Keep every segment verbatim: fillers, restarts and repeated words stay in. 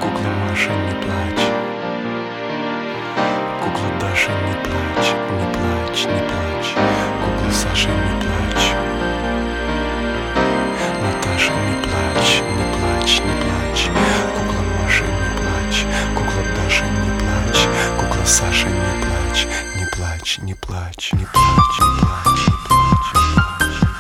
Кукла Маша, не плачь. Кукла Даша, не плачь, не плачь, не плачь. Кукла Саша, не плачь. Наташа, не плачь, не плачь, не плачь. Кукла Маша, не плачь. Кукла Даша, не плачь. Кукла Саша, не плачь, не плачь, не плачь, не плачь, не плачь, не плачь, не плачь.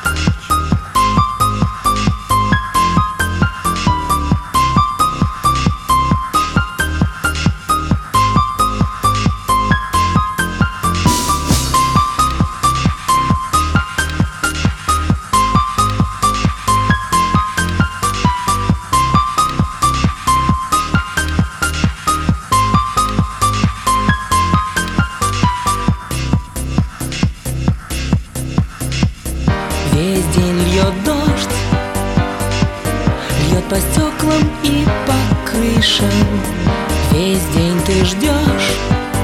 Весь день льет дождь, льет по стеклам и по крышам. Весь день ты ждешь,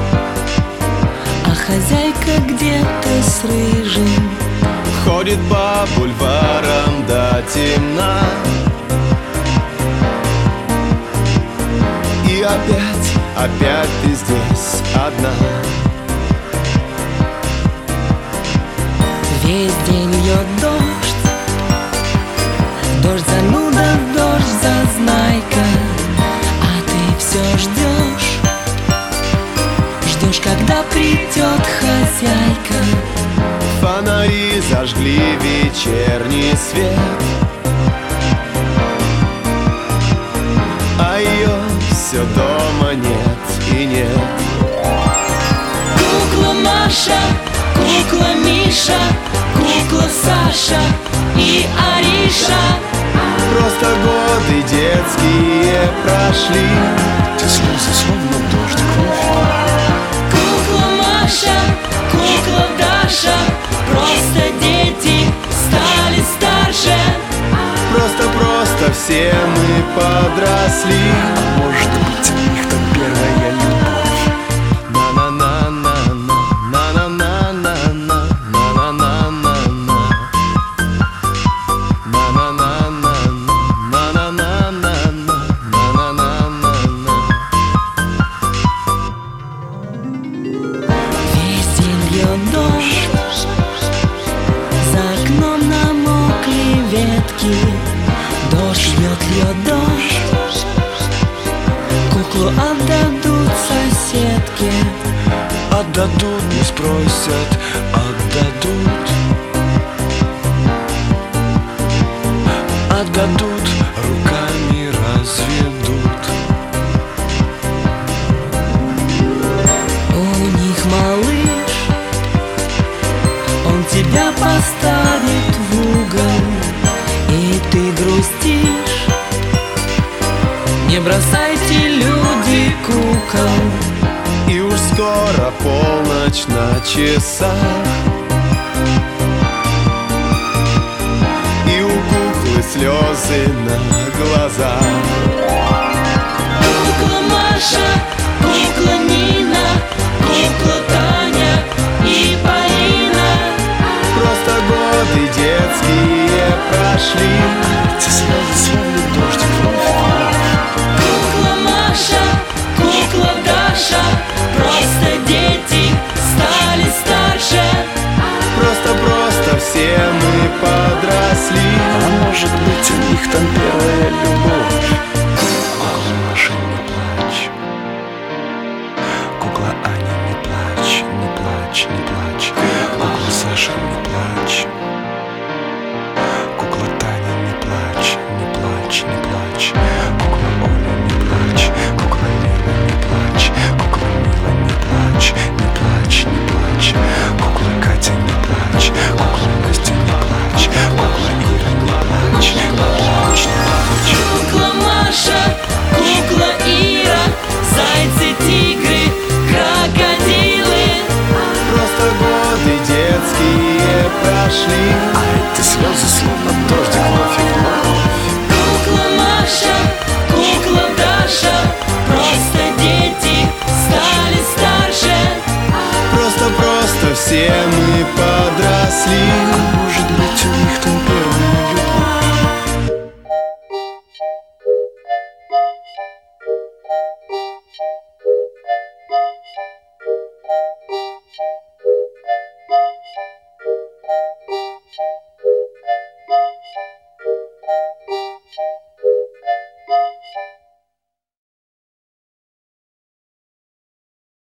а хозяйка где-то с рыжим ходит по бульварам до темна. И опять, опять ты здесь одна. Весь день льет дождь, дождь зануда, дождь зазнайка, а ты все ждешь, ждешь, когда придет хозяйка. Фонари зажгли вечерний свет, а ее все дома нет и нет. Кукла Маша, кукла Миша, кукла Саша и Ариша. Просто годы детские прошли, Эти слезы словно дождь, кровь. Кукла Маша, кукла Даша, просто дети стали старше. просто-просто все мы подросли. Может быть, у них там первая любовь. На-на-на-на-на, на-на-на-на-на, на-на-на-на-на, на-на-на-на-на, на-на-на-на-на, на-на-на-на-на. Весь день льет дождь, за окном намокли ветки. Дождь льет, льет дождь, куклу отдадут соседке. Отдадут, не спросят, отдадут. Отдадут, руками разведут. У них малыш, он тебя поставит в угол, и ты грустишь. Не бросайте, люди, кукол. И уж скоро полночь на часах, и у куклы слезы на глазах. Кукла Маша, кукла Нина, кукла Таня и Полина. Просто годы детские прошли. Эти слезы словно дождь, кровь. Кукла Маша, кукла Даша, просто дети стали старше. Просто-просто все мы подросли. А может быть, у них там первая любовь. Кукла Маша, не плачь. Кукла Аня, не плачь, не плачь, не плачь. Кукла Саша, не плачь. Кукла Таня, не плачь, не плачь, не плачь. Кукла Оля, не плачь. Кукла Лена, не плачь. Кукла Мила, не плачь, не плачь, не плачь. Кукла Катя, не плачь. Кукла Настя, не плачь. Кукла Ира, не плачь, не плачь, не плачь. Кукла Маша, кукла Ира, зайцы, тигры, крокодилы. Просто годы детские прошли. А эти слезы словно дождь, кровь и кровь. Кукла Маша, кукла Даша, просто дети стали старше. Просто-просто все мы подросли.